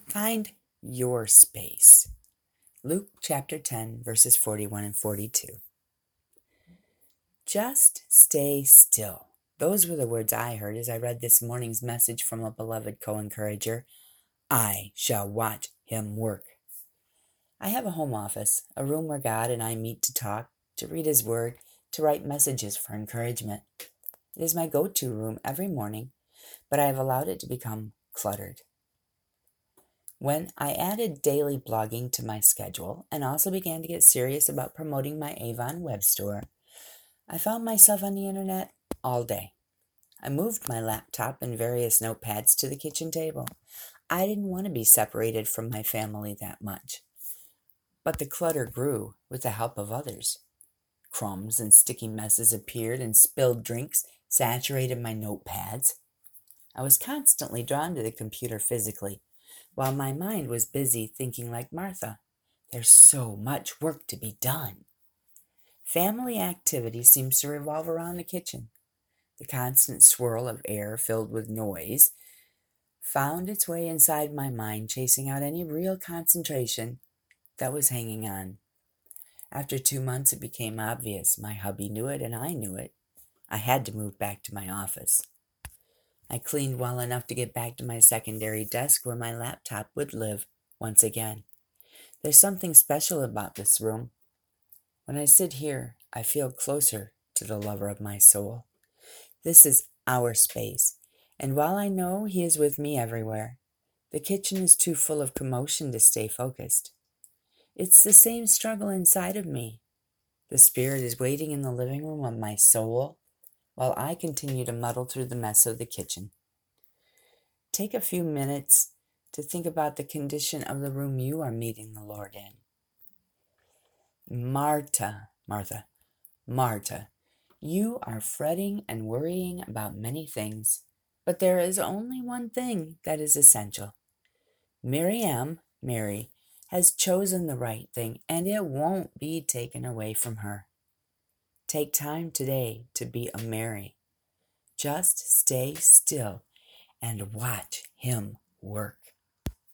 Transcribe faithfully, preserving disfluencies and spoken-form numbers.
Find your space. Luke chapter ten, verses forty-one and forty-two. Just stay still. Those were the words I heard as I read this morning's message from a beloved co-encourager. I shall watch him work. I have a home office, a room where God and I meet to talk, to read his word, to write messages for encouragement. It is my go-to room every morning, but I have allowed it to become cluttered. When I added daily blogging to my schedule and also began to get serious about promoting my Avon web store, I found myself on the internet all day. I moved my laptop and various notepads to the kitchen table. I didn't want to be separated from my family that much. But the clutter grew with the help of others. Crumbs and sticky messes appeared, and spilled drinks saturated my notepads. I was constantly drawn to the computer physically, while my mind was busy thinking like Martha. There's so much work to be done. Family activity seems to revolve around the kitchen. The constant swirl of air filled with noise found its way inside my mind, chasing out any real concentration that was hanging on. After two months, it became obvious. My hubby knew it, and I knew it. I had to move back to my office. I cleaned well enough to get back to my secondary desk where my laptop would live once again. There's something special about this room. When I sit here, I feel closer to the lover of my soul. This is our space, and while I know he is with me everywhere, the kitchen is too full of commotion to stay focused. It's the same struggle inside of me. The spirit is waiting in the living room of my soul, while I continue to muddle through the mess of the kitchen. Take a few minutes to think about the condition of the room you are meeting the Lord in. Martha, Martha, Martha, you are fretting and worrying about many things, but there is only one thing that is essential. Miriam, Mary, has chosen the right thing, and it won't be taken away from her. Take time today to be a Mary. Just stay still and watch him work.